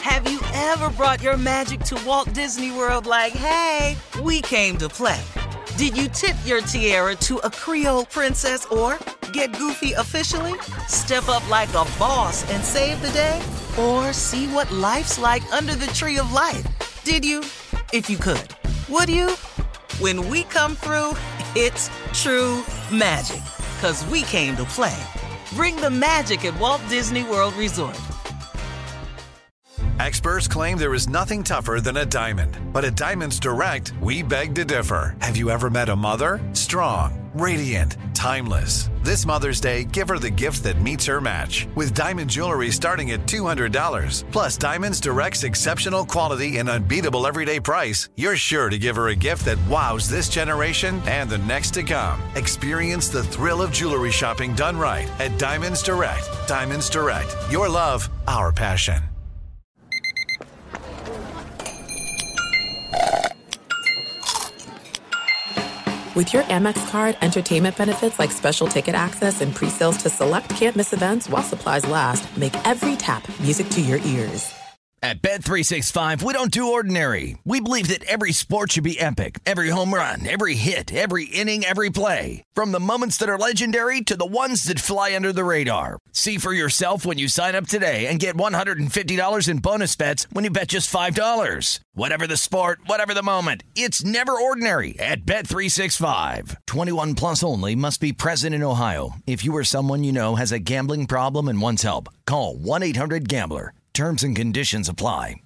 Have you ever brought your magic to Walt Disney World like, hey, we came to play? Did you tip your tiara to a Creole princess or get goofy officially? Step up like a boss and save the day? Or see what life's like under the tree of life? Did you? If you could. Would you? When we come through, it's true magic. 'Cause we came to play. Bring the magic at Walt Disney World Resort. Experts claim there is nothing tougher than a diamond. But at Diamonds Direct, we beg to differ. Have you ever met a mother? Strong, radiant, timeless. This Mother's Day, give her the gift that meets her match. With diamond jewelry starting at $200. Plus Diamonds Direct's exceptional quality and unbeatable everyday price, you're sure to give her a gift that wows this generation and the next to come. Experience the thrill of jewelry shopping done right at Diamonds Direct. Diamonds Direct. Your love, our passion. With your Amex card, entertainment benefits like special ticket access and pre-sales to select can't-miss events while supplies last make every tap music to your ears. At Bet365, we don't do ordinary. We believe that every sport should be epic. Every home run, every hit, every inning, every play. From the moments that are legendary to the ones that fly under the radar. See for yourself when you sign up today and get $150 in bonus bets when you bet just $5. Whatever the sport, whatever the moment, it's never ordinary at Bet365. 21 plus only. Must be present in Ohio. If you or someone you know has a gambling problem and wants help, call 1-800-GAMBLER. Terms and conditions apply.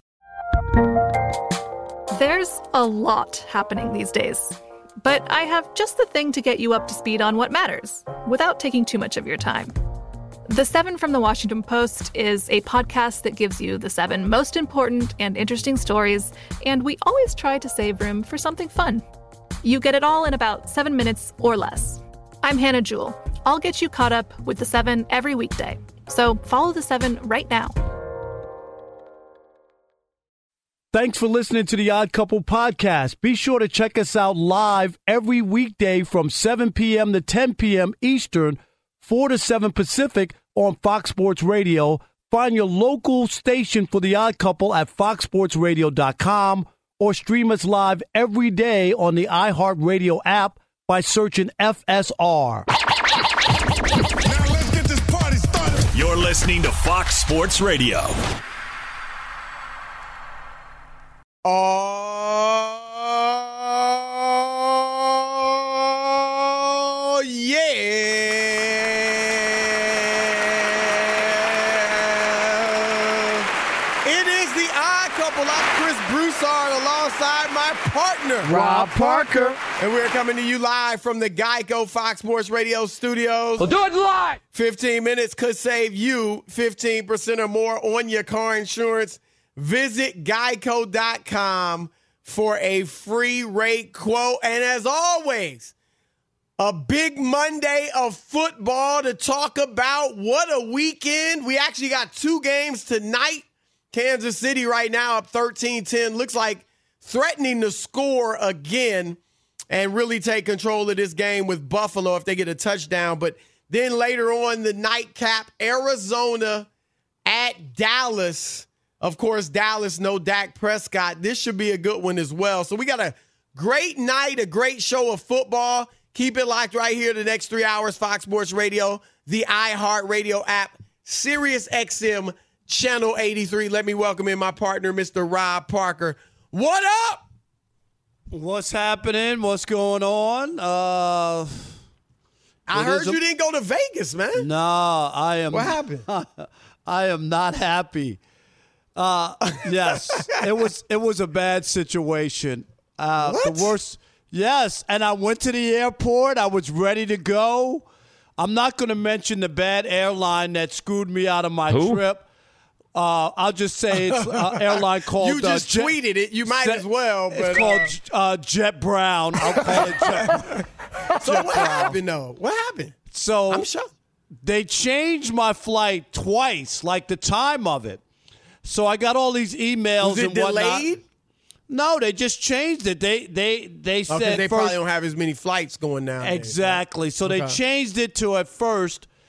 There's a lot happening these days, but I have just the thing to get you up to speed on what matters without taking too much of your time. The 7 from the Washington Post is a podcast that gives you the 7 most important and interesting stories, and we always try to save room for something fun. You get it all in about 7 minutes or less. I'm Hannah Jewell. I'll get you caught up with the 7 every weekday. So follow the 7 right now. Thanks for listening to the Odd Couple podcast. Be sure to check us out live every weekday from 7 p.m. to 10 p.m. Eastern, 4 to 7 Pacific on Fox Sports Radio. Find your local station for the Odd Couple at foxsportsradio.com or stream us live every day on the iHeartRadio app by searching FSR. Now let's get this party started. You're listening to Fox Sports Radio. Oh, yeah. It is the Odd Couple. I'm Chris Broussard alongside my partner, Rob Parker. And we're coming to you live from the Geico Fox Sports Radio studios. We'll do it live. 15 minutes could save you 15% or more on your car insurance. Visit geico.com for a free rate quote. And as always, a big Monday of football to talk about. What a weekend. We actually got 2 games tonight. Kansas City right now up 13-10. Looks like threatening to score again and really take control of this game with Buffalo if they get a touchdown. But then later on the nightcap, Arizona at Dallas. Of course, Dallas, no Dak Prescott. This should be a good one as well. So we got a great night, a great show of football. Keep it locked right here the next 3 hours. Fox Sports Radio, the iHeartRadio app, Sirius XM, Channel 83. Let me welcome in my partner, Mr. Rob Parker. What up? What's happening? What's going on? I heard you didn't go to Vegas, man. No, I am. What happened? I am not happy. Yes, it was a bad situation. What? The worst. Yes, and I went to the airport. I was ready to go. I'm not going to mention the bad airline that screwed me out of my trip. I'll just say it's an airline called. You just tweeted it. You might as well. But, it's called Jet Brown. I'll call it Jet. So what happened though? What happened? So I'm shocked. They changed my flight twice, like the time of it. So I got all these emails Was it and whatnot. delayed? No, they just changed it. They said Okay, they first, probably don't have as many flights going now. exactly. So they changed it to at first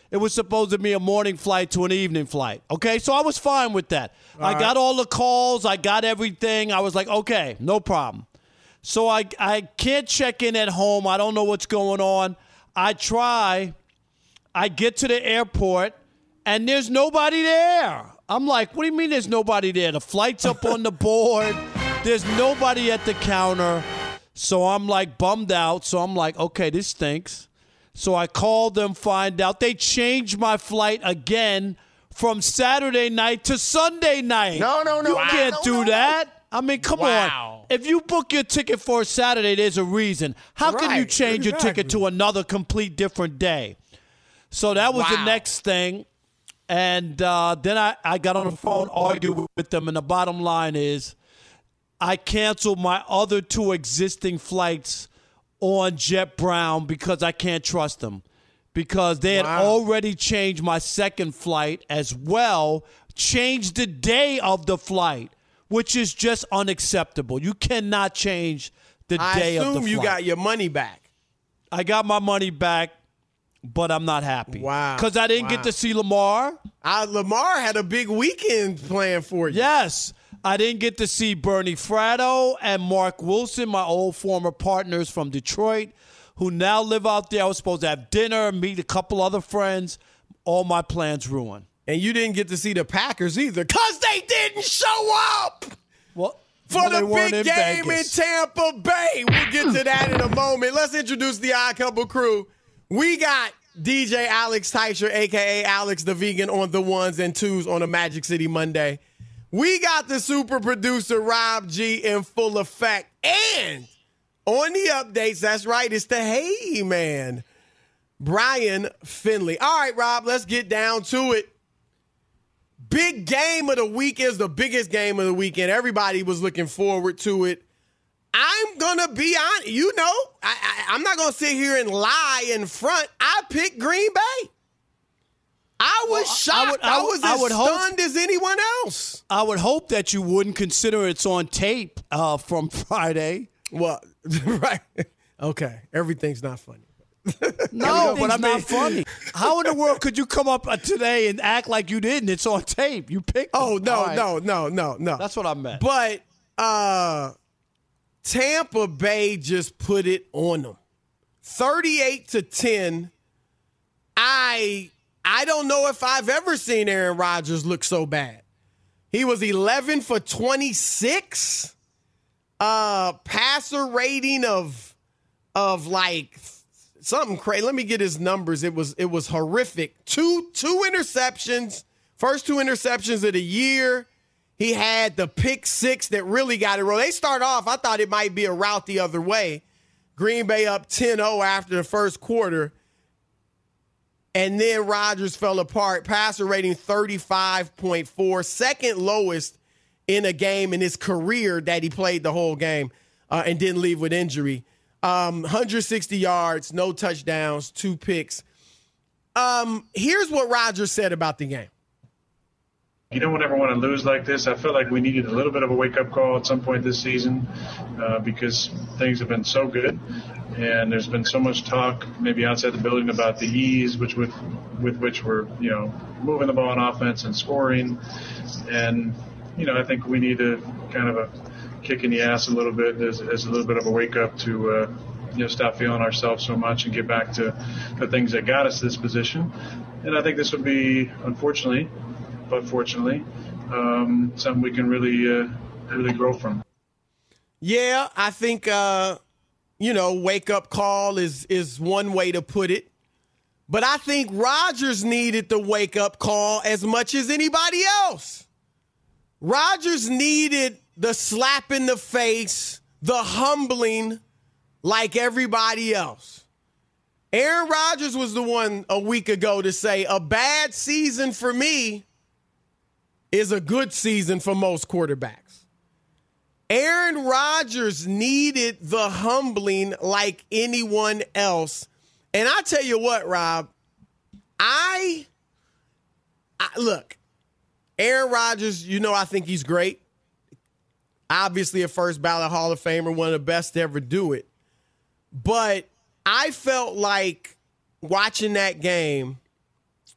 It was supposed to be a morning flight to an evening flight. Okay, so I was fine with that. I got all the calls. I got everything. I was like, okay, no problem. So I can't check in at home. I don't know what's going on. I try. I get to the airport, and there's nobody there. I'm like, what do you mean there's nobody there? The flight's up on the board. There's nobody at the counter. So I'm like bummed out. So I'm like, okay, this stinks. So I called them, find out. They changed my flight again from Saturday night to Sunday night. No. You can't do that. I mean, come on. If you book your ticket for a Saturday, there's a reason. How can you change your ticket to another complete different day? So that was the next thing. And then I got on the phone, argued with them, and the bottom line is I canceled my other 2 existing flights on JetBrown because I can't trust them. Because they had already changed my second flight as well, changed the day of the flight, which is just unacceptable. You cannot change the day of the flight. I assume you got your money back. I got my money back, but I'm not happy. Wow. Because I didn't get to see Lamar. Lamar had a big weekend planned for you. Yes. I didn't get to see Bernie Fratto and Mark Wilson, my old former partners from Detroit, who now live out there. I was supposed to have dinner, meet a couple other friends. All my plans ruined. And you didn't get to see the Packers either because they didn't show up for the big game in Tampa Bay. We'll get to that in a moment. Let's introduce the Odd Couple crew. We got DJ Alex Teicher, a.k.a. Alex the Vegan, on the ones and twos on a Magic City Monday. We got the super producer, Rob G, in full effect. And on the updates, that's right, it's the Hey Man, Brian Finley. All right, Rob, let's get down to it. Big game of the week is the biggest game of the weekend. Everybody was looking forward to it. I'm going to be honest. You know, I'm not going to sit here and lie in front. I picked Green Bay. I was shocked. I was as stunned as anyone else. I would hope that you wouldn't consider it's on tape from Friday. Well, right. Okay. Everything's not funny. No, but I'm not funny. How in the world could you come up today and act like you didn't? It's on tape. You picked them. Oh, no. That's what I meant. But Tampa Bay just put it on them. 38-10. I don't know if I've ever seen Aaron Rodgers look so bad. He was 11 for 26. Passer rating of like something crazy. Let me get his numbers. It was horrific. Two interceptions. First 2 interceptions of the year. He had the pick 6 that really got it rolling. They start off, I thought it might be a route the other way. Green Bay up 10-0 after the first quarter. And then Rodgers fell apart. Passer rating 35.4, second lowest in a game in his career that he played the whole game and didn't leave with injury. 160 yards, no touchdowns, 2 picks. Here's what Rodgers said about the game. You don't ever want to lose like this. I felt like we needed a little bit of a wake-up call at some point this season because things have been so good, and there's been so much talk maybe outside the building about the ease with which we're moving the ball on offense and scoring, and I think we need a kind of a kick in the ass a little bit as a little bit of a wake-up to stop feeling ourselves so much and get back to the things that got us to this position. And I think this would be, unfortunately, but fortunately, something we can really grow from. Yeah, I think, wake-up call is one way to put it. But I think Rodgers needed the wake-up call as much as anybody else. Rodgers needed the slap in the face, the humbling, like everybody else. Aaron Rodgers was the one a week ago to say, a bad season for me is a good season for most quarterbacks. Aaron Rodgers needed the humbling like anyone else. And I tell you what, Rob, I look, Aaron Rodgers, I think he's great. Obviously a first ballot Hall of Famer, one of the best to ever do it. But I felt like watching that game,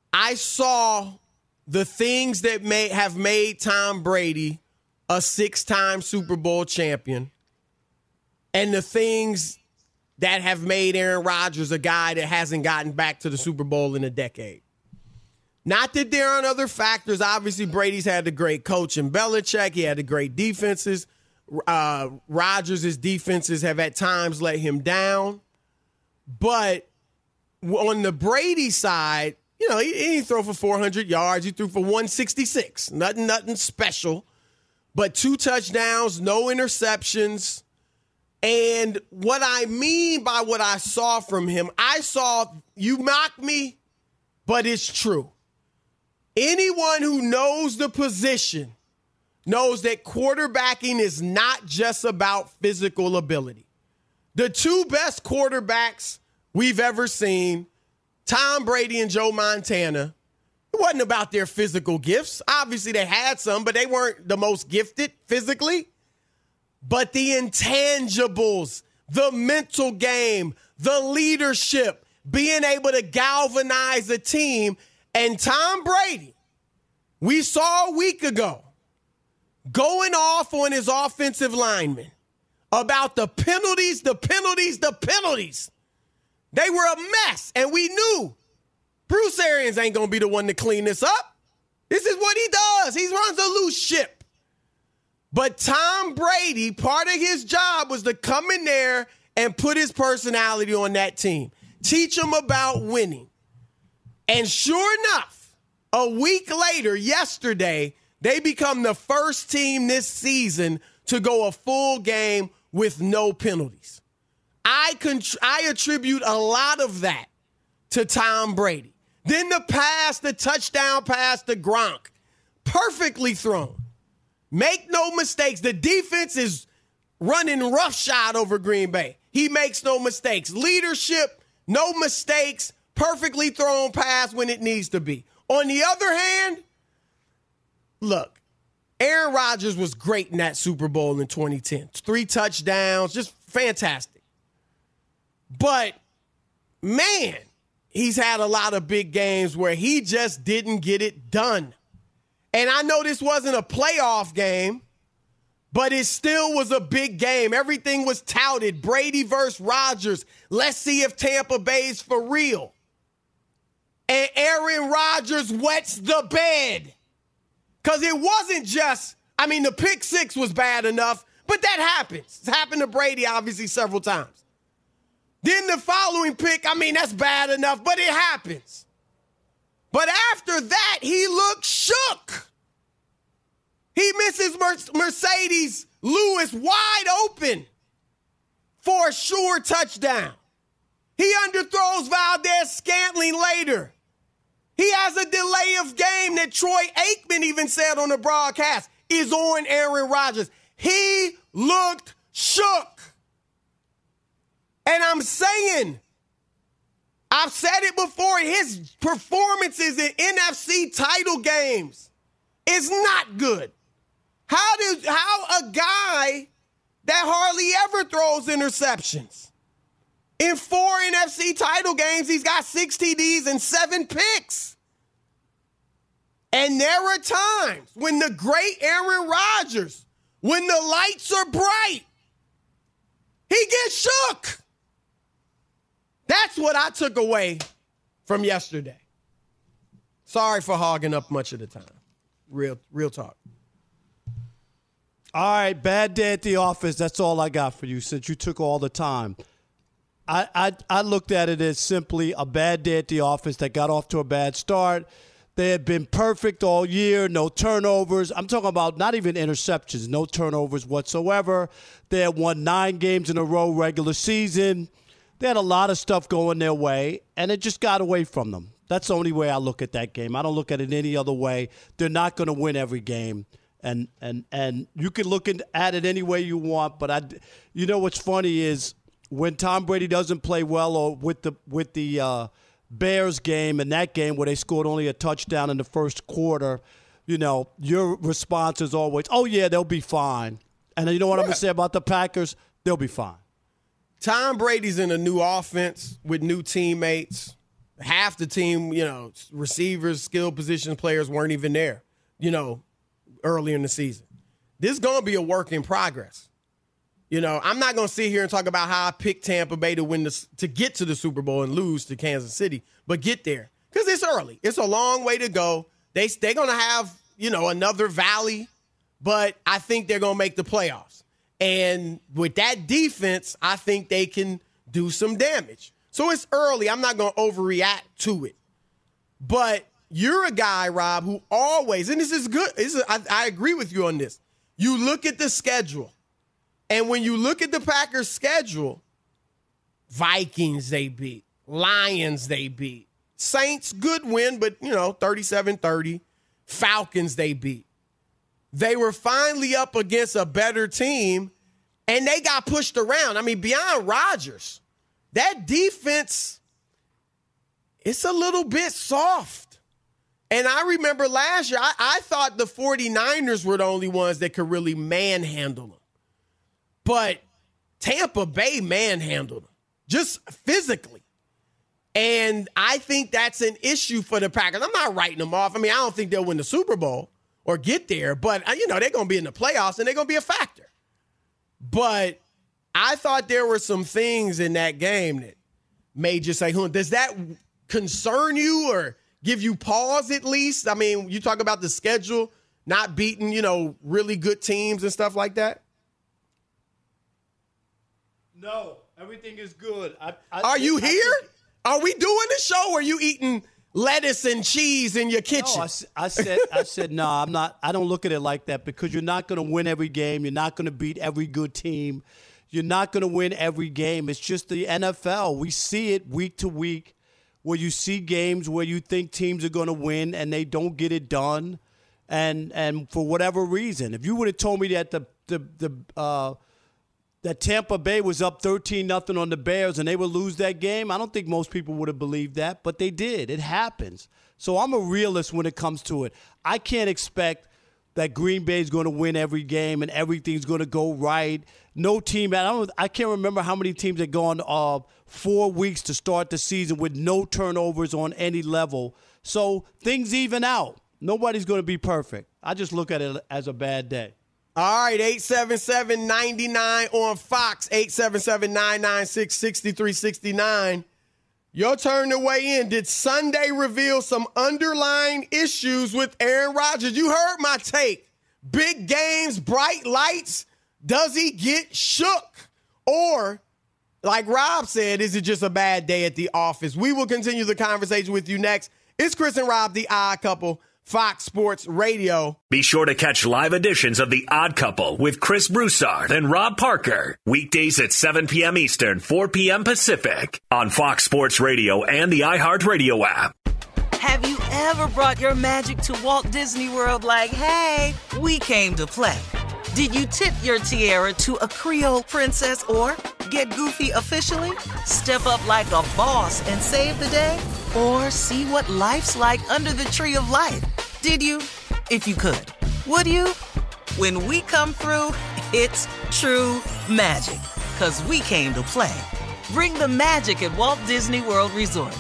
I saw the things that have made Tom Brady a 6-time Super Bowl champion and the things that have made Aaron Rodgers a guy that hasn't gotten back to the Super Bowl in a decade. Not that there aren't other factors. Obviously, Brady's had the great coach in Belichick. He had the great defenses. Rodgers' defenses have at times let him down. But on the Brady side, he didn't throw for 400 yards. He threw for 166. Nothing special. But 2 touchdowns, no interceptions. And what I mean by what I saw from him, you mock me, but it's true. Anyone who knows the position knows that quarterbacking is not just about physical ability. The 2 best quarterbacks we've ever seen, Tom Brady and Joe Montana, it wasn't about their physical gifts. Obviously, they had some, but they weren't the most gifted physically. But the intangibles, the mental game, the leadership, being able to galvanize a team. And Tom Brady, we saw a week ago, going off on his offensive linemen about the penalties. They were a mess, and we knew Bruce Arians ain't going to be the one to clean this up. This is what he does. He runs a loose ship. But Tom Brady, part of his job was to come in there and put his personality on that team. Teach them about winning. And sure enough, a week later, yesterday, they become the first team this season to go a full game with no penalties. I attribute a lot of that to Tom Brady. Then the touchdown pass to Gronk, perfectly thrown. Make no mistakes. The defense is running roughshod over Green Bay. He makes no mistakes. Leadership, no mistakes, perfectly thrown pass when it needs to be. On the other hand, look, Aaron Rodgers was great in that Super Bowl in 2010. 3 touchdowns, just fantastic. But, man, he's had a lot of big games where he just didn't get it done. And I know this wasn't a playoff game, but it still was a big game. Everything was touted. Brady versus Rodgers. Let's see if Tampa Bay's for real. And Aaron Rodgers wets the bed. Because it wasn't just, the pick 6 was bad enough, but that happens. It's happened to Brady, obviously, several times. Then the following pick, that's bad enough, but it happens. But after that, he looked shook. He misses Mercedes Lewis wide open for a sure touchdown. He underthrows Valdez-Scantling later. He has a delay of game that Troy Aikman even said on the broadcast is on Aaron Rodgers. He looked shook. And I'm saying, I've said it before, his performances in NFC title games is not good. How a guy that hardly ever throws interceptions, in 4 NFC title games, he's got 6 TDs and 7 picks. And there are times when the great Aaron Rodgers, when the lights are bright, he gets shook. That's what I took away from yesterday. Sorry for hogging up much of the time. Real talk. All right, bad day at the office. That's all I got for you since you took all the time. I looked at it as simply a bad day at the office that got off to a bad start. They had been perfect all year, no turnovers. I'm talking about not even interceptions, no turnovers whatsoever. They had won 9 games in a row regular season. They had a lot of stuff going their way, and it just got away from them. That's the only way I look at that game. I don't look at it any other way. They're not going to win every game, and you can look at it any way you want. But you know what's funny is when Tom Brady doesn't play well, or with the Bears game and that game where they scored only a touchdown in the first quarter, your response is always, "Oh yeah, they'll be fine." And you know what I'm going to say about the Packers? They'll be fine. Tom Brady's in a new offense with new teammates. half the team, receivers, skill position players weren't even there, early in the season. This is going to be a work in progress. I'm not going to sit here and talk about how I picked Tampa Bay to get to the Super Bowl and lose to Kansas City, but get there because it's early. It's a long way to go. They're going to have, another valley, but I think they're going to make the playoffs. And with that defense, I think they can do some damage. So it's early. I'm not going to overreact to it. But you're a guy, Rob, who always, and this is good. I agree with you on this. You look at the schedule. And when you look at the Packers' schedule, Vikings they beat. Lions they beat. Saints, good win, but, 37-30. Falcons they beat. They were finally up against a better team, and they got pushed around. I mean, beyond Rodgers, that defense, it's a little bit soft. And I remember last year, I thought the 49ers were the only ones that could really manhandle them. But Tampa Bay manhandled them, just physically. And I think that's an issue for the Packers. I'm not writing them off. I mean, I don't think they'll win the Super Bowl or get there. But, they're going to be in the playoffs, and they're going to be a factor. But I thought there were some things in that game that made you say, does that concern you or give you pause at least? I mean, you talk about the schedule, not beating, really good teams and stuff like that. No, everything is good. Are you here? Are we doing the show? Or are you eating lettuce and cheese in your kitchen? No, I said no. I'm not. I don't look at it like that because you're not going to win every game. You're not going to beat every good team. You're not going to win every game. It's just the NFL. We see it week to week, where you see games where you think teams are going to win and they don't get it done, and for whatever reason. If you would have told me that that Tampa Bay was up 13-0 on the Bears and they would lose that game, I don't think most people would have believed that, but they did. It happens. So I'm a realist when it comes to it. I can't expect that Green Bay is going to win every game and everything's going to go right. No team, I can't remember how many teams have gone 4 weeks to start the season with no turnovers on any level. So things even out. Nobody's going to be perfect. I just look at it as a bad day. All right, 877-99 on Fox, 877-996-6369. Your turn to weigh in. Did Sunday reveal some underlying issues with Aaron Rodgers? You heard my take. Big games, bright lights. Does he get shook? Or, like Rob said, is it just a bad day at the office? We will continue the conversation with you next. It's Chris and Rob, the Odd Couple, Fox Sports Radio. Be sure to catch live editions of The Odd Couple with Chris Broussard and Rob Parker. Weekdays at 7 p.m. Eastern, 4 p.m. Pacific on Fox Sports Radio and the iHeartRadio app. Have you ever brought your magic to Walt Disney World like, hey, we came to play? Did you tip your tiara to a Creole princess or get goofy officially? Step up like a boss and save the day? Or see what life's like under the tree of life? Did you? If you could. Would you? When we come through, it's true magic. 'Cause we came to play. Bring the magic at Walt Disney World Resort.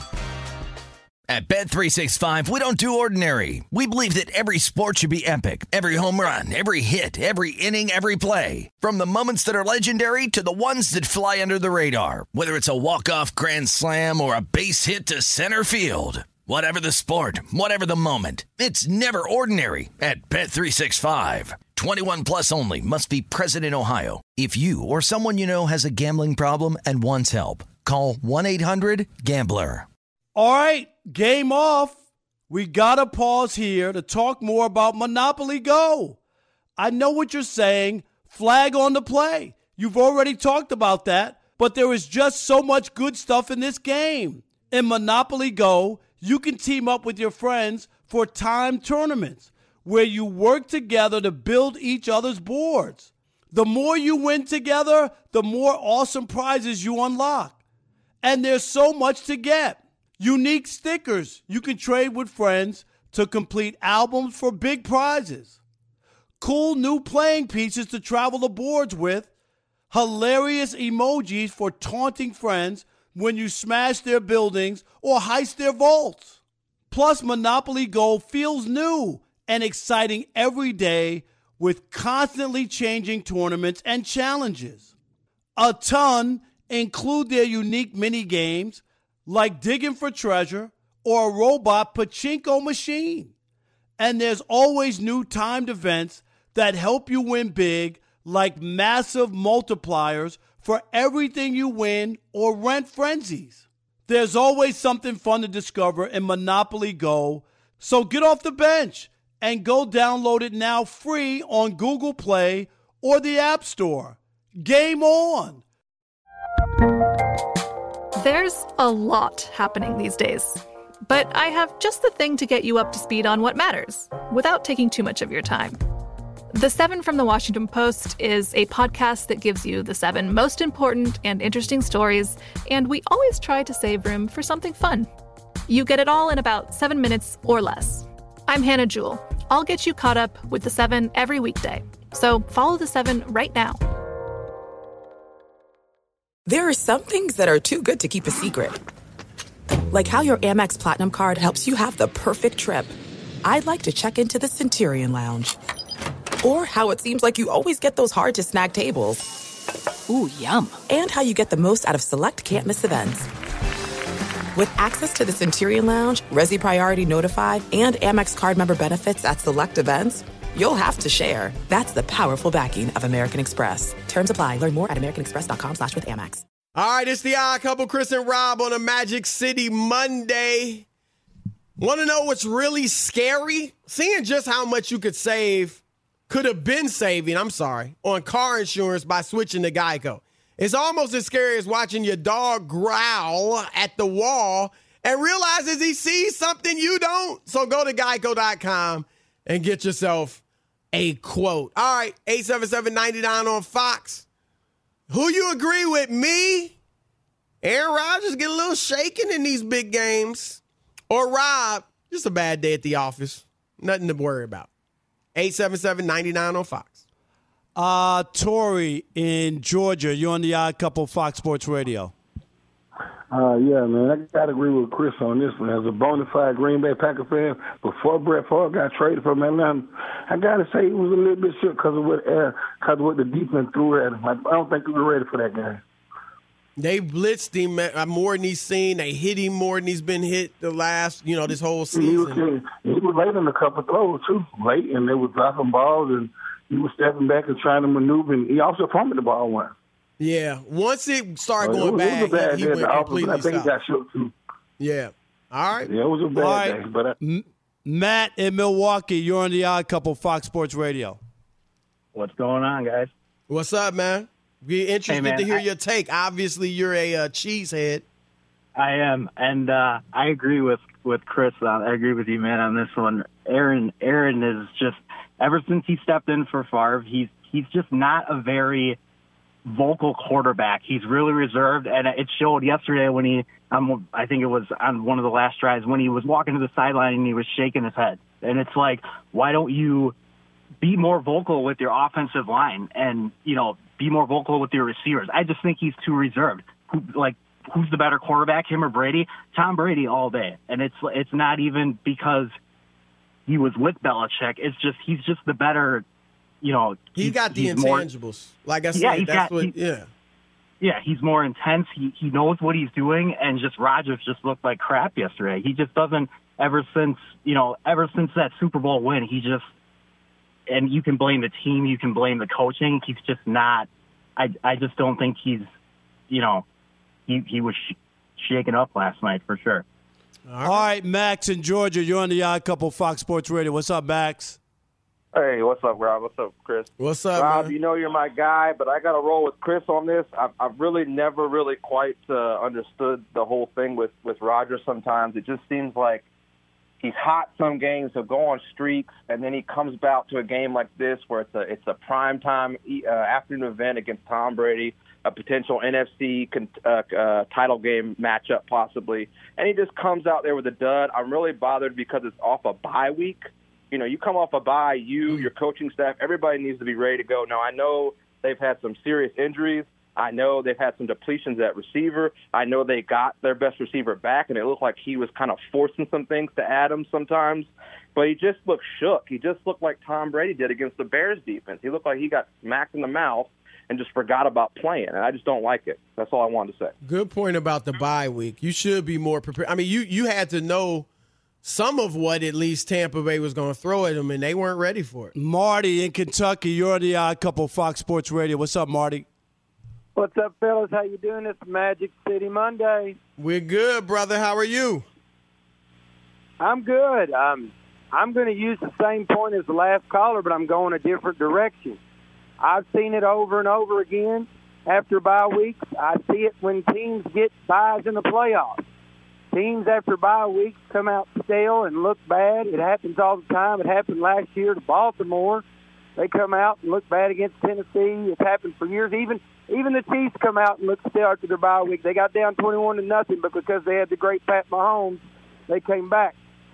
At Bet365, we don't do ordinary. We believe that every sport should be epic. Every home run, every hit, every inning, every play. From the moments that are legendary to the ones that fly under the radar. Whether it's a walk-off grand slam or a base hit to center field. Whatever the sport, whatever the moment. It's never ordinary at Bet365. 21 plus only. Must be present in Ohio. If you or someone you know has a gambling problem and wants help, call 1-800-GAMBLER. All right, game off. We got to pause here to talk more about Monopoly Go. I know what you're saying. Flag on the play. You've already talked about that, but there is just so much good stuff in this game. In Monopoly Go, you can team up with your friends for timed tournaments where you work together to build each other's boards. The more you win together, the more awesome prizes you unlock. And there's so much to get. Unique stickers you can trade with friends to complete albums for big prizes. Cool new playing pieces to travel the boards with. Hilarious emojis for taunting friends when you smash their buildings or heist their vaults. Plus, Monopoly Go feels new and exciting every day with constantly changing tournaments and challenges. A ton include their unique mini games like digging for treasure or a robot pachinko machine. And there's always new timed events that help you win big, like massive multipliers for everything you win or rent frenzies. There's always something fun to discover in Monopoly Go, so get off the bench and go download it now free on Google Play or the App Store. Game on! There's a lot happening these days, but I have just the thing to get you up to speed on what matters without taking too much of your time. The 7 from the Washington Post is a podcast that gives you the 7 most important and interesting stories, and we always try to save room for something fun. You get it all in about 7 minutes or less. I'm Hannah Jewell. I'll get you caught up with the 7 every weekday. So follow the 7 right now. There are some things that are too good to keep a secret. Like how your Amex Platinum card helps you have the perfect trip. I'd like to check into the Centurion Lounge. Or how it seems like you always get those hard-to-snag tables. Ooh, yum. And how you get the most out of select can't-miss events. With access to the Centurion Lounge, Resi Priority Notified, and Amex card member benefits at select events, you'll have to share. That's the powerful backing of American Express. Terms apply. Learn more at americanexpress.com/withAmex. All right, it's the Odd Couple, Chris and Rob on a Magic City Monday. Want to know what's really scary? Seeing just how much you could have been saving, on car insurance by switching to Geico. It's almost as scary as watching your dog growl at the wall and realizes he sees something you don't. So go to geico.com and get yourself a quote. All right, 877-99 on Fox. Who you agree with, me? Aaron Rodgers get a little shaken in these big games. Or Rob, just a bad day at the office. Nothing to worry about. 877-99 on Fox. Tori in Georgia, you're on the Odd Couple Fox Sports Radio. Yeah, man, I got to agree with Chris on this one. As a bona fide Green Bay Packer fan, before Brett Favre got traded from Atlanta, I got to say he was a little bit shook because of what the defense threw at him. I don't think we were ready for that game. They blitzed him more than he's seen. They hit him more than he's been hit the last, this whole season. He was late in a couple of throws, too. Late, and they were dropping balls, and he was stepping back and trying to maneuver, and he also fumbled the ball once. Yeah, once it started going bad, he went completely I think he got shook, too. Yeah. All right. Yeah, it was a bad day. But Matt in Milwaukee, you're on the Odd Couple Fox Sports Radio. What's going on, guys? What's up, man? Be interested to hear your take. Obviously, you're a cheesehead. I am, and I agree with Chris. I agree with you, man, on this one. Aaron is just, ever since he stepped in for Favre, he's just not a very vocal quarterback. He's really reserved, and it showed yesterday when I think it was on one of the last drives, when he was walking to the sideline and he was shaking his head. And it's like, why don't you be more vocal with your offensive line and, be more vocal with your receivers? I just think he's too reserved. Who's the better quarterback, him or Brady? Tom Brady all day. And it's not even because he was with Belichick. It's just he's just the better, He got the intangibles. Like I said, Yeah, he's more intense. He knows what he's doing, and just Rodgers just looked like crap yesterday. He just doesn't, ever since that Super Bowl win, and you can blame the team, you can blame the coaching. He's just not. I just don't think he's. He was shaken up last night for sure. All right, Max in Georgia, you're on the Odd Couple Fox Sports Radio. What's up, Max? Hey, what's up, Rob? What's up, Chris? What's up, Rob? man? You're my guy, but I got to roll with Chris on this. I've really never really quite understood the whole thing with Rodgers. Sometimes it just seems like he's hot some games, he'll go on streaks, and then he comes back to a game like this where it's a primetime afternoon event against Tom Brady, a potential NFC title game matchup possibly, and he just comes out there with a dud. I'm really bothered because it's off a bye week. You come off a bye, your coaching staff, everybody needs to be ready to go. Now, I know they've had some serious injuries, I know they've had some depletions at receiver. I know they got their best receiver back, and it looked like he was kind of forcing some things to Adams sometimes. But he just looked shook. He just looked like Tom Brady did against the Bears defense. He looked like he got smacked in the mouth and just forgot about playing, and I just don't like it. That's all I wanted to say. Good point about the bye week. You should be more prepared. I mean, you had to know some of what at least Tampa Bay was going to throw at them, and they weren't ready for it. Marty in Kentucky, you're on the Odd Couple Fox Sports Radio. What's up, Marty? What's up, fellas? How you doing? It's Magic City Monday. We're good, brother. How are you? I'm good. I'm going to use the same point as the last caller, but I'm going a different direction. I've seen it over and over again after bye weeks. I see it when teams get byes in the playoffs. Teams after bye weeks come out stale and look bad. It happens all the time. It happened last year to Baltimore. They come out and look bad against Tennessee. It's happened for years. Even the Chiefs come out and look stale after their bye week. They got down 21-0, but because they had the great Pat Mahomes, they came back.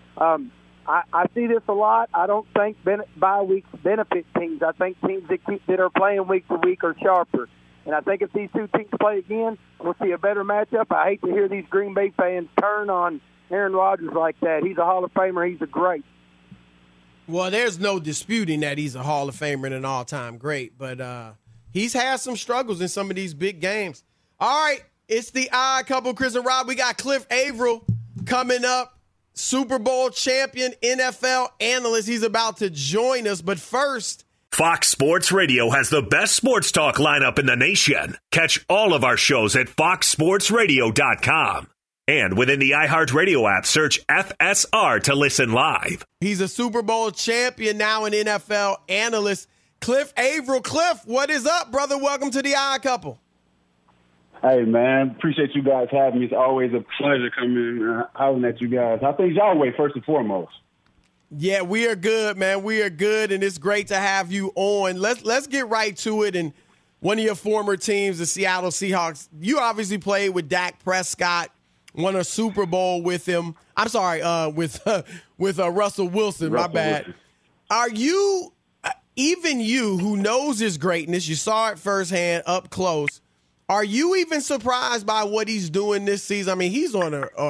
I see this a lot. I don't think bye weeks benefit teams. I think teams that are playing week to week are sharper. And I think if these two teams play again, we'll see a better matchup. I hate to hear these Green Bay fans turn on Aaron Rodgers like that. He's a Hall of Famer. He's a great. Well, there's no disputing that he's a Hall of Famer and an all-time great, but he's had some struggles in some of these big games. All right, it's the Odd Couple, Chris and Rob. We got Cliff Averill coming up, Super Bowl champion, NFL analyst. He's about to join us, but first, Fox Sports Radio has the best sports talk lineup in the nation. Catch all of our shows at foxsportsradio.com. And within the iHeartRadio app, search FSR to listen live. He's a Super Bowl champion, now an NFL analyst. Cliff Averill. Cliff, what is up, brother? Welcome to the Odd Couple. Hey, man. Appreciate you guys having me. It's always a pleasure coming hollering at you guys. How things y'all way, first and foremost? Yeah, we are good, man. We are good, and it's great to have you on. Let's get right to it. And one of your former teams, the Seattle Seahawks, you obviously played with Dak Prescott, won a Super Bowl with him. I'm sorry, with Russell Wilson. My bad. Wilson. Are you, even you who knows his greatness, you saw it firsthand up close, are you even surprised by what he's doing this season? I mean, he's on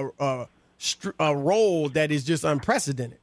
a roll that is just unprecedented.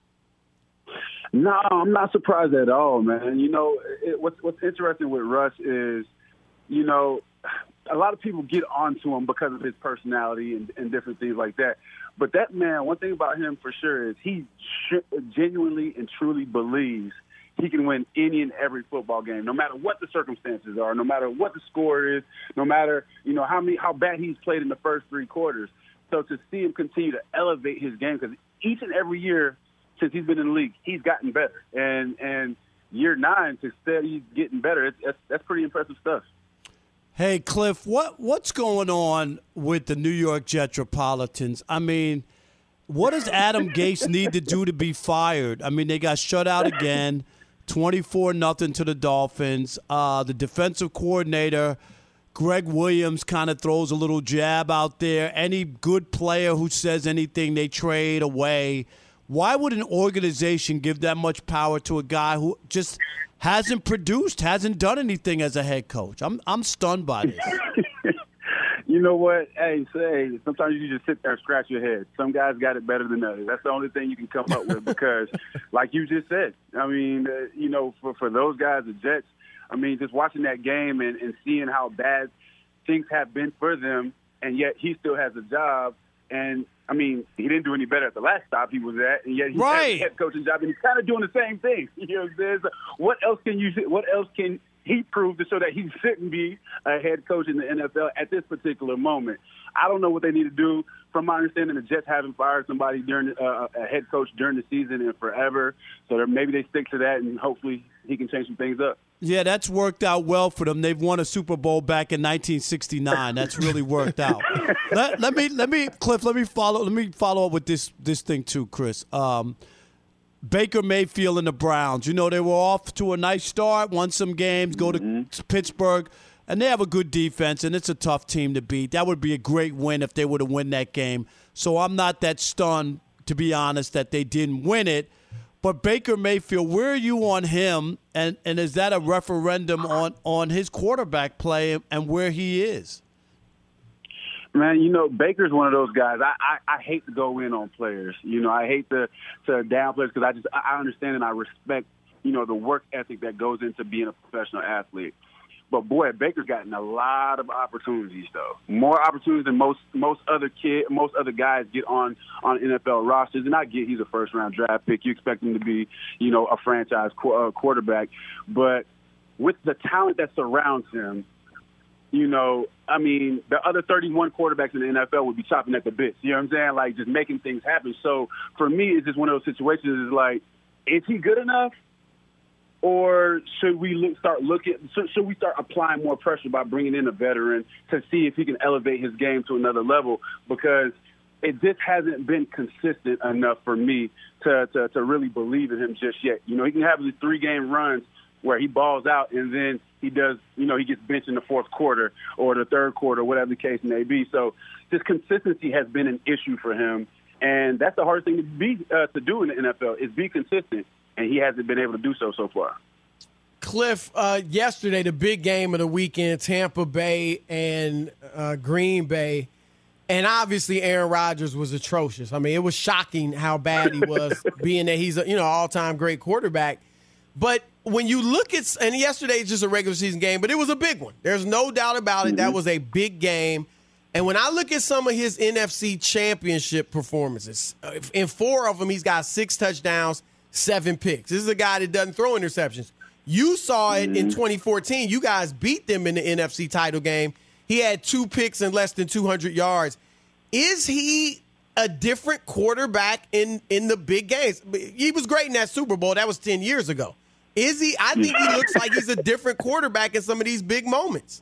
No, I'm not surprised at all, man. You know, what's interesting with Russ is, you know, a lot of people get onto him because of his personality and different things like that. But that man, one thing about him for sure is he genuinely and truly believes he can win any and every football game, no matter what the circumstances are, no matter what the score is, no matter, you know, how bad he's played in the first three quarters. So to see him continue to elevate his game, because each and every year since he's been in the league, he's gotten better. And year 9, to steady getting better, that's pretty impressive stuff. Hey, Cliff, what's going on with the New York Jetropolitans? I mean, what does Adam Gase need to do to be fired? I mean, they got shut out again, 24-0 to the Dolphins. The defensive coordinator, Greg Williams, kind of throws a little jab out there. Any good player who says anything, they trade away. Why would an organization give that much power to a guy who just hasn't produced, hasn't done anything as a head coach? I'm stunned by this. You know what? Hey, sometimes you just sit there and scratch your head. Some guys got it better than others. That's the only thing you can come up with because, like you just said, I mean, you know, for those guys, the Jets, I mean, just watching that game and seeing how bad things have been for them, and yet he still has a job. And, I mean, he didn't do any better at the last stop he was at, and yet he has a head coaching job, and he's kind of doing the same thing. You know what I'm saying? So what else can he proved to show that he shouldn't be a head coach in the NFL at this particular moment? I don't know what they need to do. From my understanding, the Jets haven't fired somebody during a head coach during the season and forever, so maybe they stick to that, and hopefully he can change some things up. Yeah, that's worked out well for them. They've won a Super Bowl back in 1969. That's really worked out. Let me, Cliff. Let me follow up with this thing too, Chris. Baker Mayfield and the Browns. You know, they were off to a nice start, won some games, go to Pittsburgh, and they have a good defense, and it's a tough team to beat. That would be a great win if they were to win that game. So I'm not that stunned, to be honest, that they didn't win it. But Baker Mayfield, where are you on him? And is that a referendum on his quarterback play and where he is? Man, Baker's one of those guys. I hate to go in on players. I hate to down players because I understand and I respect, the work ethic that goes into being a professional athlete. But boy, Baker's gotten a lot of opportunities, though. More opportunities than most other guys get on NFL rosters. And I get he's a first-round draft pick. You expect him to be, a franchise quarterback. But with the talent that surrounds him, the other 31 quarterbacks in the NFL would be chopping at the bits. You know what I'm saying? Like, just making things happen. So for me, it's just one of those situations. Is like, is he good enough? Or should we start applying more pressure by bringing in a veteran to see if he can elevate his game to another level? Because it just hasn't been consistent enough for me to really believe in him just yet. He can have the 3-game runs where he balls out and then he does, he gets benched in the fourth quarter or the third quarter, whatever the case may be. So this consistency has been an issue for him, and that's the hardest thing to do in the NFL is be consistent. And he hasn't been able to do so far. Cliff, yesterday, the big game of the weekend, Tampa Bay and Green Bay. And obviously Aaron Rodgers was atrocious. I mean, it was shocking how bad he was, being that he's a all-time great quarterback. But when you look at – and yesterday is just a regular season game, but it was a big one. There's no doubt about it. Mm-hmm. That was a big game. And when I look at some of his NFC championship performances, in 4 of them he's got 6 touchdowns, 7 picks. This is a guy that doesn't throw interceptions. You saw it in 2014. You guys beat them in the NFC title game. He had 2 picks and less than 200 yards. Is he a different quarterback in the big games? He was great in that Super Bowl. That was 10 years ago. Is he? I think he looks like he's a different quarterback in some of these big moments.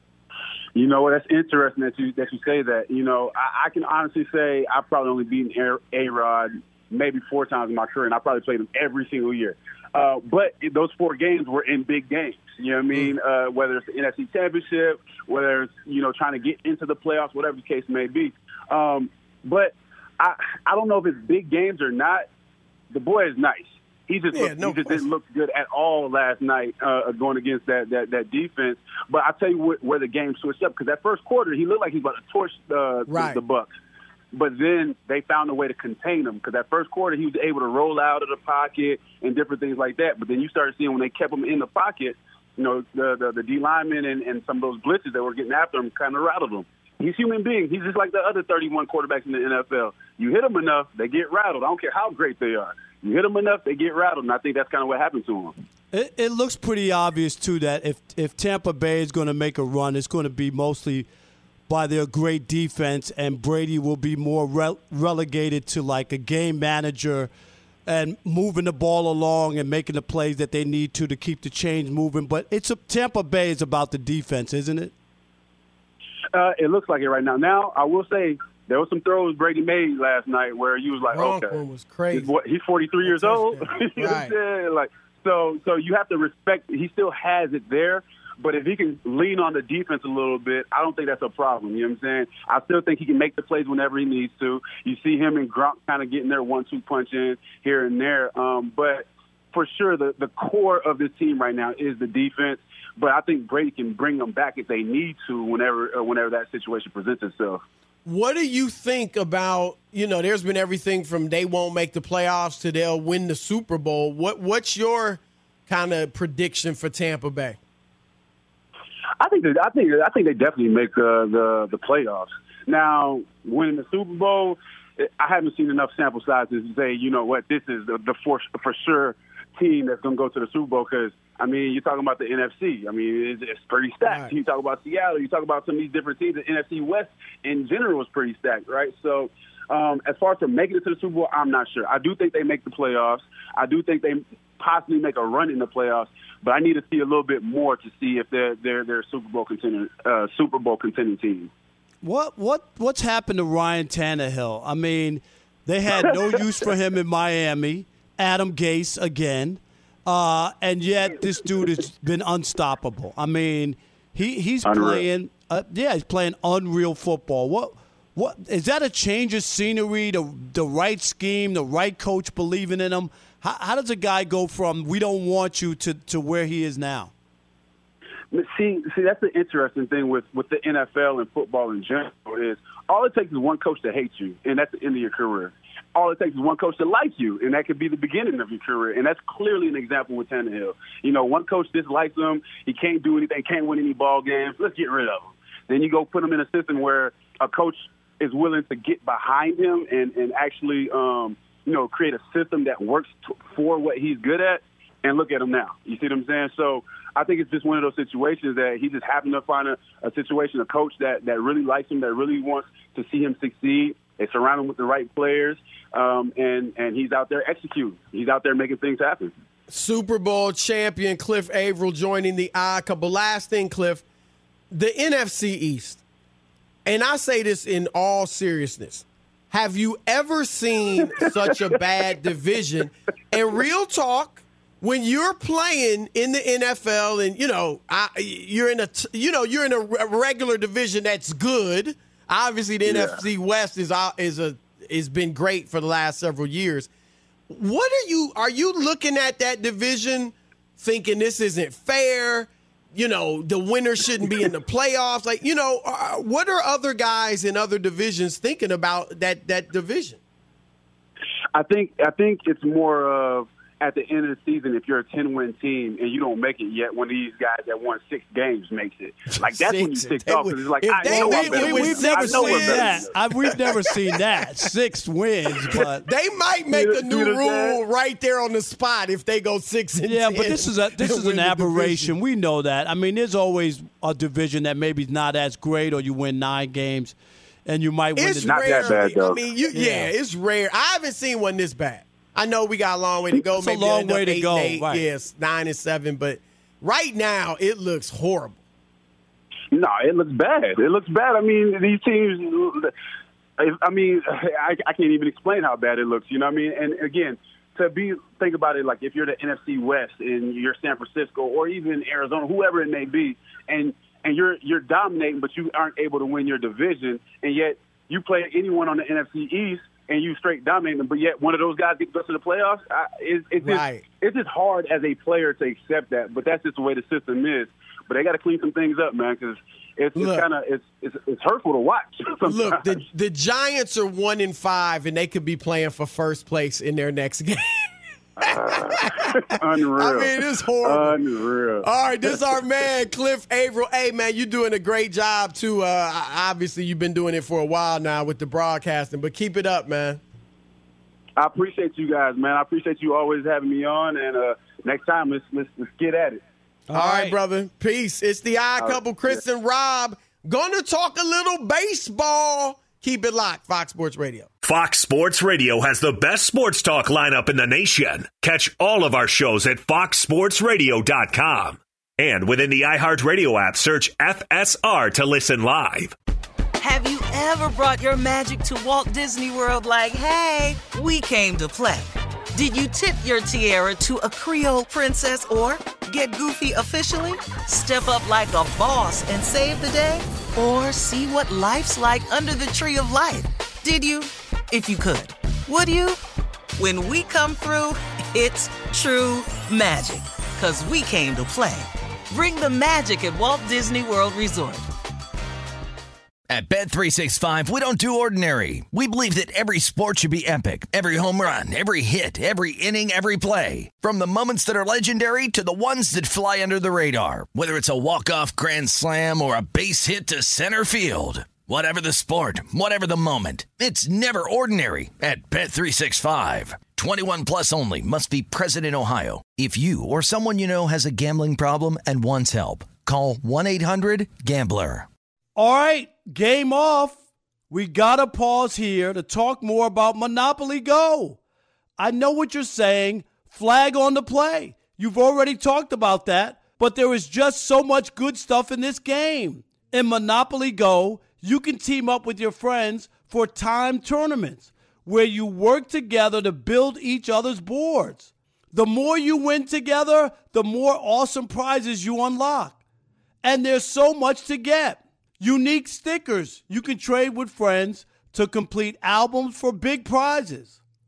You know what? That's interesting that you say that. I can honestly say I've probably only beaten A-Rod maybe 4 times in my career, and I probably played him every single year. But those 4 games were in big games. You know what I mean? Whether it's the NFC Championship, whether it's, trying to get into the playoffs, whatever the case may be. But I don't know if it's big games or not. The boy is nice. He just didn't look good at all last night going against that defense. But I'll tell you where the game switched up, because that first quarter, he looked like he was about to torch the Bucs. But then they found a way to contain him, because that first quarter he was able to roll out of the pocket and different things like that. But then you started seeing when they kept him in the pocket, the D linemen and some of those blitzes that were getting after him kind of rattled him. He's a human being. He's just like the other 31 quarterbacks in the NFL. You hit them enough, they get rattled. I don't care how great they are. You hit them enough, they get rattled, and I think that's kind of what happened to him. It looks pretty obvious, too, that if Tampa Bay is going to make a run, it's going to be mostly by their great defense, and Brady will be more relegated to like a game manager and moving the ball along and making the plays that they need to keep the chains moving. But Tampa Bay is about the defense, isn't it? It looks like it right now. Now, I will say there were some throws Brady made last night where you was like, okay, was crazy. He's 43 years old. Right. So you have to respect. He still has it there. But if he can lean on the defense a little bit, I don't think that's a problem. You know what I'm saying? I still think he can make the plays whenever he needs to. You see him and Gronk kind of getting their 1-2 punch in here and there. But for sure, the core of this team right now is the defense. But I think Brady can bring them back if they need to whenever that situation presents itself. What do you think about, there's been everything from they won't make the playoffs to they'll win the Super Bowl. What's your kind of prediction for Tampa Bay? I think they definitely make the playoffs. Now, winning the Super Bowl, I haven't seen enough sample sizes to say, you know what, this is the for sure team that's going to go to the Super Bowl, because, you're talking about the NFC. It's pretty stacked. Right. You talk about Seattle. You talk about some of these different teams. The NFC West in general is pretty stacked, right? So as far as for making it to the Super Bowl, I'm not sure. I do think they make the playoffs. I do think they possibly make a run in the playoffs, but I need to see a little bit more to see if they're Super Bowl contending team. What's happened to Ryan Tannehill? They had no use for him in Miami. Adam Gase again, and yet this dude has been unstoppable. He's playing. He's playing unreal football. What is that? A change of scenery, the right scheme, the right coach believing in him? How does a guy go from we don't want you to where he is now? See, that's the interesting thing with the NFL and football in general is all it takes is one coach to hate you, and that's the end of your career. All it takes is one coach to like you, and that could be the beginning of your career. And that's clearly an example with Tannehill. One coach dislikes him. He can't do anything, can't win any ball games. Let's get rid of him. Then you go put him in a system where a coach is willing to get behind him and actually, create a system that works for what he's good at. And look at him now. You see what I'm saying? So I think it's just one of those situations that he just happened to find a situation, a coach that really likes him, that really wants to see him succeed. They surround him with the right players, and he's out there executing. He's out there making things happen. Super Bowl champion Cliff Averill joining the Odd Couple. Last thing, Cliff, the NFC East, and I say this in all seriousness, have you ever seen such a bad division? And real talk, when you're playing in the NFL and, you're in a regular division that's good. Obviously, the NFC West is been great for the last several years. What are you looking at that division thinking this isn't fair? The winner shouldn't be in the playoffs. What are other guys in other divisions thinking about that division? I think it's more of at the end of the season, if you're a 10-win team and you don't make it yet, one of these guys that won 6 games makes it. That's when you ticked off. Because it's like, we've never seen that. We've never seen that. 6 wins, but they might make a new rule right there on the spot if they go 6-10. Yeah, but this is an aberration. We know that. I mean, there's always a division that maybe is not as great, or you win 9 games and you might win. It's not that bad, though. I mean, it's rare. I haven't seen one this bad. I know we got a long way to go. It's a long way to go. 8-8, right. Yes, 9-7. But right now, it looks horrible. No, it looks bad. I mean, these teams. I can't even explain how bad it looks. You know what I mean? And again, think about it like if you're the NFC West and you're San Francisco or even Arizona, whoever it may be, and you're dominating, but you aren't able to win your division, and yet you play anyone on the NFC East. And you straight dominate them, but yet one of those guys gets to the playoffs. It's just hard as a player to accept that, but that's just the way the system is. But they got to clean some things up, man, because it's hurtful to watch. Look, the Giants are 1-5, and they could be playing for first place in their next game. Unreal. I mean, it's horrible. Unreal. All right, this is our man, Cliff Averill. Hey, man, you're doing a great job, too. Obviously, you've been doing it for a while now with the broadcasting, but keep it up, man. I appreciate you guys, man. I appreciate you always having me on, and next time, let's get at it. All right, brother. Peace. It's the Odd Couple, Chris and Rob. Gonna talk a little baseball. Keep it locked, Fox Sports Radio. Fox Sports Radio has the best sports talk lineup in the nation. Catch all of our shows at foxsportsradio.com. And within the iHeartRadio app, search FSR to listen live. Have you ever brought your magic to Walt Disney World like, hey, we came to play? Did you tip your tiara to a Creole princess or get goofy officially? Step up like a boss and save the day? Or see what life's like under the tree of life? Did you? If you could. Would you? When we come through, it's true magic. 'Cause we came to play. Bring the magic at Walt Disney World Resort. At Bet365, we don't do ordinary. We believe that every sport should be epic. Every home run, every hit, every inning, every play. From the moments that are legendary to the ones that fly under the radar. Whether it's a walk-off grand slam or a base hit to center field. Whatever the sport, whatever the moment. It's never ordinary at Bet365. 21 plus only. Must be present in Ohio. If you or someone you know has a gambling problem and wants help, call 1-800-GAMBLER. All right, game off. We got to pause here to talk more about Monopoly Go. I know what you're saying. Flag on the play. You've already talked about that, but there is just so much good stuff in this game. In Monopoly Go, you can team up with your friends for timed tournaments where you work together to build each other's boards. The more you win together, the more awesome prizes you unlock. And there's so much to get. Unique stickers you can trade with friends to complete albums for big prizes.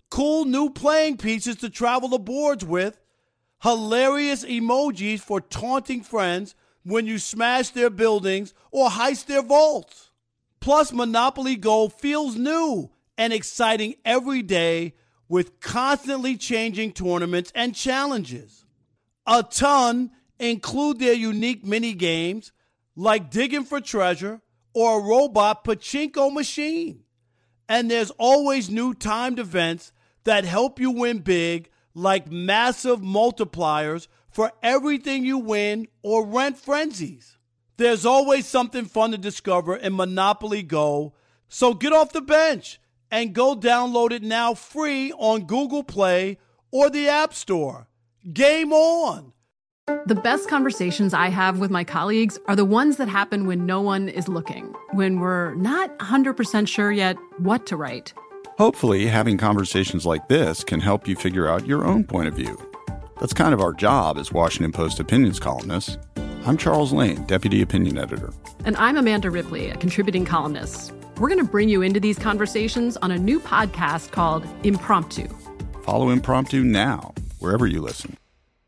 cool new playing pieces to travel the boards with, hilarious emojis for taunting friends when you smash their buildings or heist their vaults. Plus, Monopoly Go feels new and exciting every day with constantly changing tournaments and challenges. A ton include their unique mini games like digging for treasure or a robot pachinko machine. And there's always new timed events that help you win big, like massive multipliers for everything you win or rent frenzies. There's always something fun to discover in Monopoly Go, so get off the bench and go download it now free on Google Play or the App Store. Game on! The best conversations I have with my colleagues are the ones that happen when no one is looking, when we're not 100% sure yet what to write. Hopefully, having conversations like this can help you figure out your own point of view. That's kind of our job as Washington Post opinions columnists. I'm Charles Lane, Deputy Opinion Editor. And I'm Amanda Ripley, a contributing columnist. We're going to bring you into these conversations on a new podcast called Impromptu. Follow Impromptu now, wherever you listen.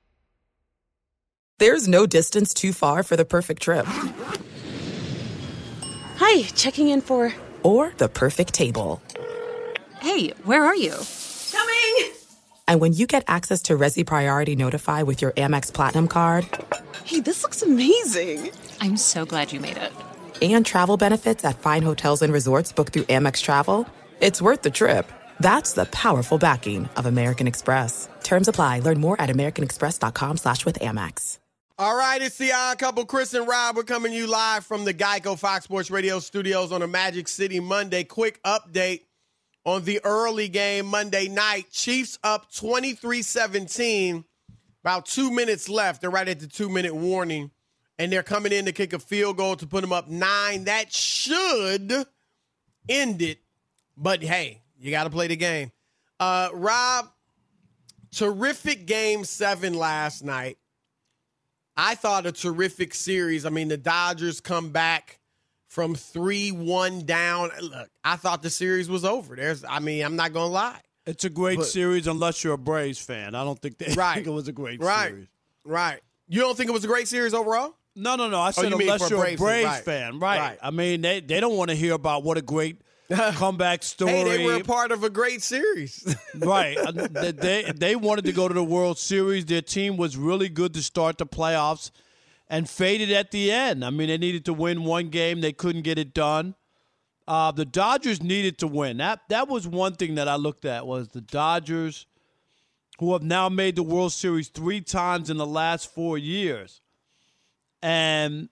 There's no distance too far for the perfect trip. Hi, checking in for... Or the perfect table. Hey, where are you? Coming! And when you get access to Resi Priority Notify with your Amex Platinum card... Hey, this looks amazing. I'm so glad you made it. And travel benefits at fine hotels and resorts booked through Amex Travel, it's worth the trip. That's the powerful backing of American Express. Terms apply. Learn more at americanexpress.com/withAmex. All right, it's the Odd Couple, Chris and Rob. We're coming to you live from the Geico Fox Sports Radio studios on a Magic City Monday. Quick update on the early game Monday night. Chiefs up 23-17. About 2 minutes left. They're right at the 2-minute warning. And they're coming in to kick a field goal to put them up 9. That should end it. But, hey, you got to play the game. Rob, terrific Game 7 last night. I thought a terrific series. I mean, the Dodgers come back from 3-1 down. Look, I thought the series was over. I'm not going to lie. It's a great series unless you're a Braves fan. I don't think think it was a great series. Right. You don't think it was a great series overall? No. I said unless you're a Braves fan. Right. I mean, they don't want to hear about what a great comeback story. Hey, they were a part of a great series. Right. They wanted to go to the World Series. Their team was really good to start the playoffs and faded at the end. I mean, they needed to win one game. They couldn't get it done. The Dodgers needed to win. That was one thing that I looked at was the Dodgers, who have now made the World Series 3 times in the last 4 years. And,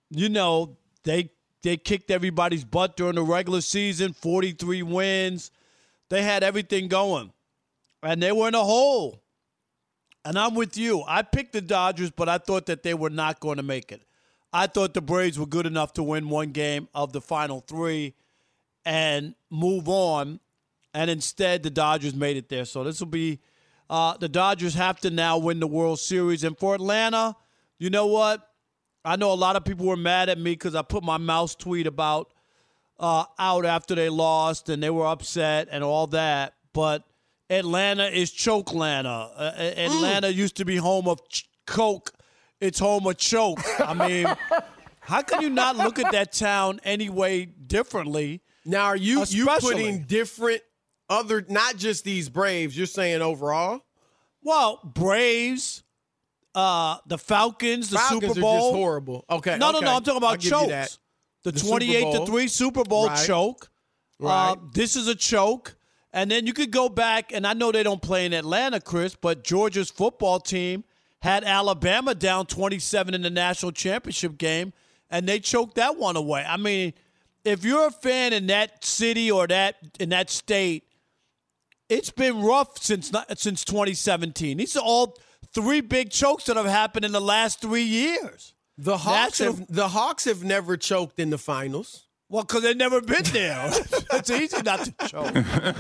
they kicked everybody's butt during the regular season, 43 wins. They had everything going. And they were in a hole. And I'm with you. I picked the Dodgers, but I thought that they were not going to make it. I thought the Braves were good enough to win one game of the final 3 and move on. And instead, the Dodgers made it there. So this will be the Dodgers have to now win the World Series. And for Atlanta, you know what? I know a lot of people were mad at me because I put my mouse tweet about out after they lost and they were upset and all that. But Atlanta is Choke-lanta. Atlanta used to be home of Coke. It's home of Choke. I mean, how can you not look at that town any way differently? Now, are you putting different other, not just these Braves, you're saying overall? Well, Braves, the Falcons, the Falcons Super Bowl. Are just horrible. Okay. No, I'm talking about chokes. The 28-3 Super Bowl choke. Right. This is a choke. And then you could go back, and I know they don't play in Atlanta, Chris, but Georgia's football team had Alabama down 27 in the national championship game, and they choked that one away. I mean, if you're a fan in that city or in that state, it's been rough since 2017. These are all 3 big chokes that have happened in the last 3 years. The Hawks have never choked in the finals. Well, because they've never been there. It's easy not to choke.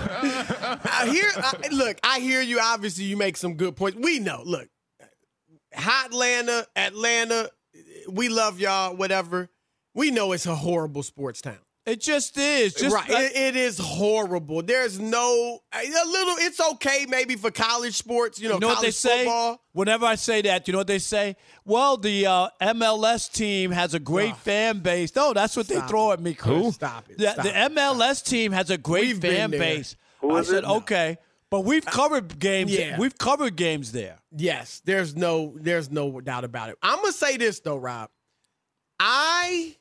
I hear you. Obviously, you make some good points. We know. Look, hot Atlanta, we love y'all, whatever. We know it's a horrible sports town. It just is. Right. It is horrible. There's it's okay maybe for college sports, you know college what they football. Say? Whenever I say that, you know what they say? Well, the MLS team has a great fan base. No, that's what they throw at me, Chris. Stop it. The MLS team has a great fan base. I said, okay. But we've covered games. Yeah. We've covered games there. Yes, there's no doubt about it. I'm gonna say this though, Rob. I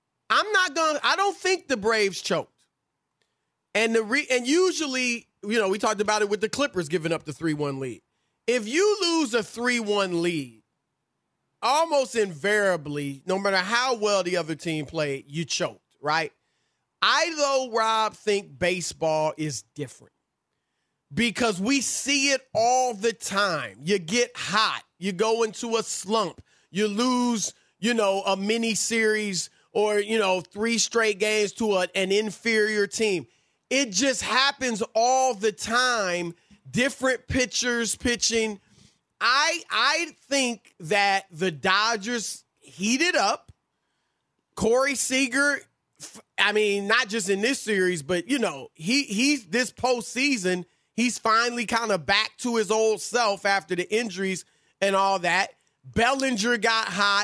don't think the Braves choked. And usually, we talked about it with the Clippers giving up the 3-1 lead. If you lose a 3-1 lead, almost invariably, no matter how well the other team played, you choked, right? I, though, Rob, think baseball is different because we see it all the time. You get hot. You go into a slump. You lose, a mini series or, 3 straight games to an inferior team. It just happens all the time. Different pitchers pitching. I think that the Dodgers heated up. Corey Seager, not just in this series, but, he's this postseason, he's finally kind of back to his old self after the injuries and all that. Bellinger got hot.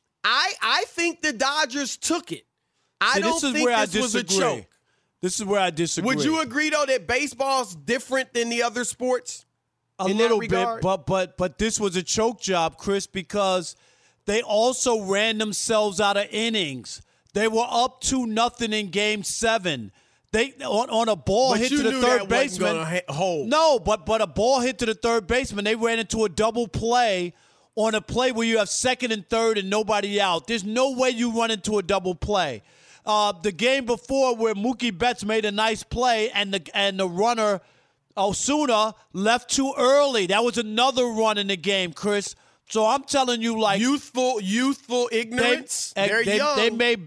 I think the Dodgers took it. I don't think this was a choke. This is where I disagree. Would you agree, though, that baseball's different than the other sports? A little bit, but this was a choke job, Chris, because they also ran themselves out of innings. They were up 2-0 in Game 7. They on a ball hit to the third baseman. No, but a ball hit to the third baseman. They ran into a double play on a play where you have second and third and nobody out. There's no way you run into a double play. The game before where Mookie Betts made a nice play and the runner Osuna left too early. That was another run in the game, Chris. So I'm telling you, like youthful ignorance. They're young. They made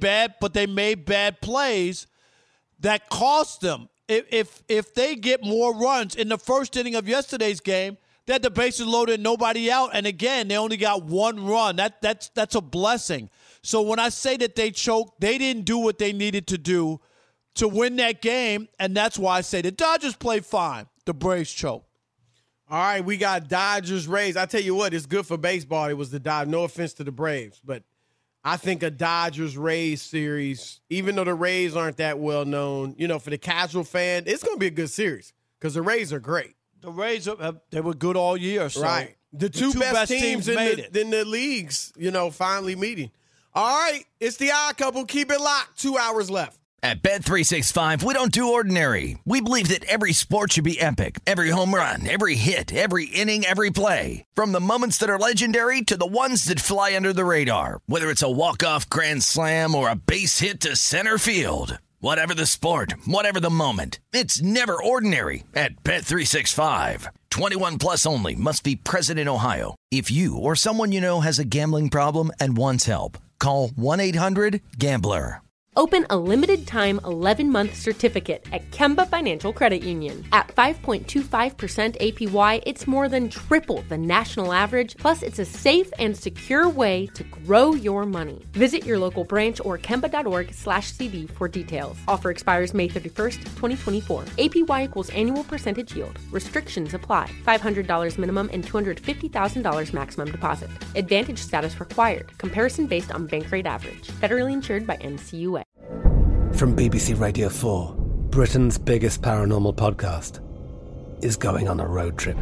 bad plays that cost them. If they get more runs in the first inning of yesterday's game, they had the bases loaded, nobody out, and again they only got 1 run. That's a blessing. So when I say that they choked, they didn't do what they needed to do to win that game, and that's why I say the Dodgers played fine. The Braves choked. All right, we got Dodgers-Rays. I tell you what, it's good for baseball. It was the Dodgers. No offense to the Braves, but I think a Dodgers-Rays series, even though the Rays aren't that well known, for the casual fan, it's going to be a good series because the Rays are great. The Rays, they were good all year. So right. The two best teams in the leagues, finally meeting. All right, it's the Odd Couple. Keep it locked. 2 hours left. At Bet365, we don't do ordinary. We believe that every sport should be epic. Every home run, every hit, every inning, every play. From the moments that are legendary to the ones that fly under the radar. Whether it's a walk-off grand slam or a base hit to center field. Whatever the sport, whatever the moment. It's never ordinary at Bet365. 21 plus only. Must be present in Ohio. If you or someone you know has a gambling problem and wants help, call 1-800-GAMBLER. Open a limited-time 11-month certificate at Kemba Financial Credit Union. At 5.25% APY, it's more than triple the national average, plus it's a safe and secure way to grow your money. Visit your local branch or kemba.org/CD for details. Offer expires May 31st, 2024. APY equals annual percentage yield. Restrictions apply. $500 minimum and $250,000 maximum deposit. Advantage status required. Comparison based on bank rate average. Federally insured by NCUA. From BBC Radio 4, Britain's biggest paranormal podcast is going on a road trip.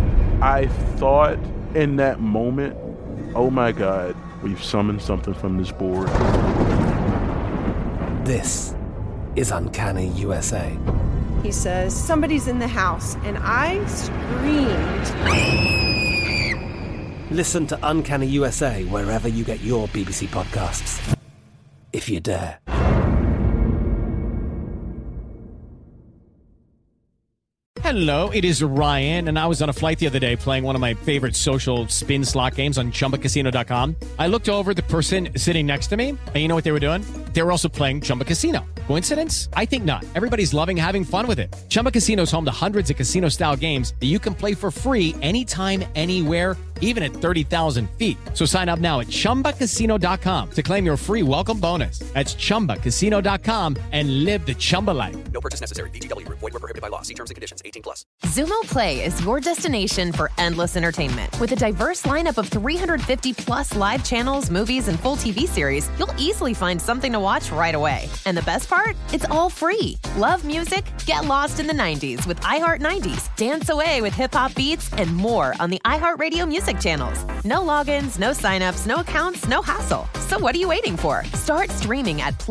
I thought in that moment, oh my God, we've summoned something from this board. This is Uncanny USA. He says, somebody's in the house, and I screamed. Listen to Uncanny USA wherever you get your BBC podcasts, if you dare. Hello, it is Ryan, and I was on a flight the other day playing one of my favorite social spin slot games on ChumbaCasino.com. I looked over at the person sitting next to me, and you know what they were doing? They were also playing Chumba Casino. Coincidence? I think not. Everybody's loving having fun with it. Chumba Casino is home to hundreds of casino-style games that you can play for free anytime, anywhere, even at 30,000 feet. So sign up now at ChumbaCasino.com to claim your free welcome bonus. That's ChumbaCasino.com and live the Chumba life. No purchase necessary. VGW. Void where prohibited by law. See terms and conditions. 18+. Xumo Play is your destination for endless entertainment. With a diverse lineup of 350-plus live channels, movies, and full TV series, you'll easily find something to watch right away. And the best part? It's all free. Love music? Get lost in the 90s with iHeart 90s. Dance away with hip-hop beats and more on the iHeartRadio music channels. No logins, no signups, no accounts, no hassle. So what are you waiting for? Start streaming at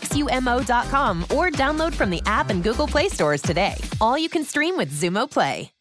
play.xumo.com or download from the app and Google Play stores today. All you can stream with Xumo Play.